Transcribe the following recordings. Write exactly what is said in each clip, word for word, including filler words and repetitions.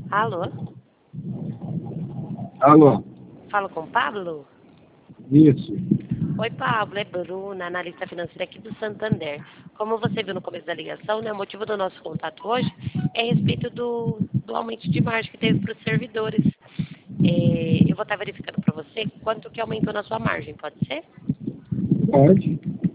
Alô? Alô? Falo com o Pablo? Isso. Oi, Pablo, é Bruna, analista financeira aqui do Santander. Como você viu no começo da ligação, né, o motivo do nosso contato hoje é a respeito do, do aumento de margem que teve para os servidores. É, eu vou estar verificando para você quanto que aumentou na sua margem, pode ser? Pode.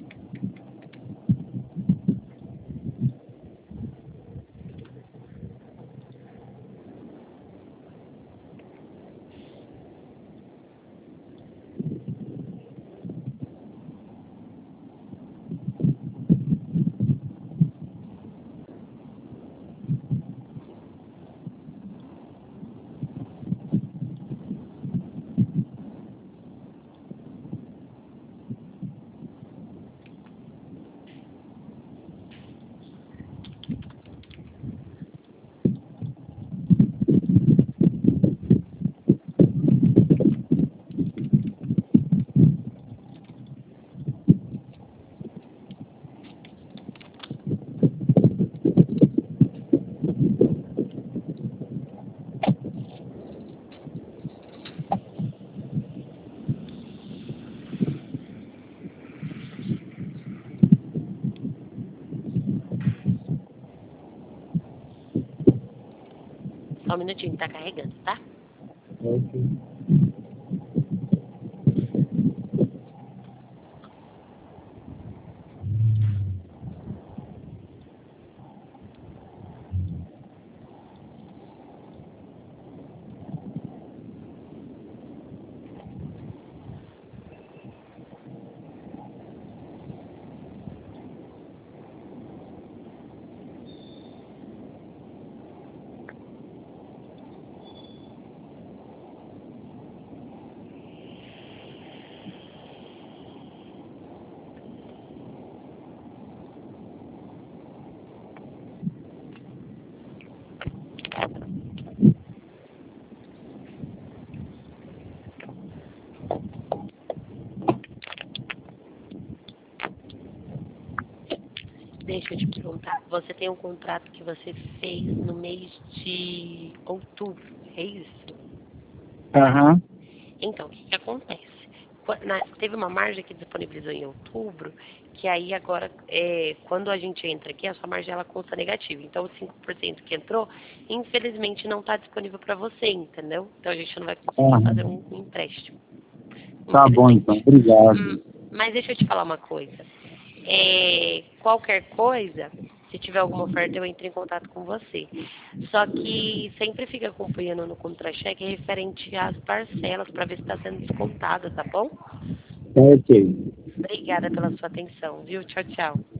Só um minutinho, tá carregando, tá? Ok. Deixa eu te perguntar, você tem um contrato que você fez no mês de outubro, é isso? Aham. Então, o que, que acontece? Qua- na- teve uma margem que disponibilizou em outubro, que aí agora, é, quando a gente entra aqui, a sua margem ela consta negativa. Então, os cinco por cento que entrou, infelizmente não está disponível para você, entendeu? Então, a gente não vai conseguir Aham. fazer um, um empréstimo, Tá bom, então. infelizmente. Hum, Obrigado. mas deixa eu te falar uma coisa. É, qualquer coisa, se tiver alguma oferta, eu entro em contato com você. Só que sempre fica acompanhando no contra-cheque referente às parcelas para ver se está sendo descontada, tá bom? Ok. Obrigada pela sua atenção, viu? Tchau, tchau.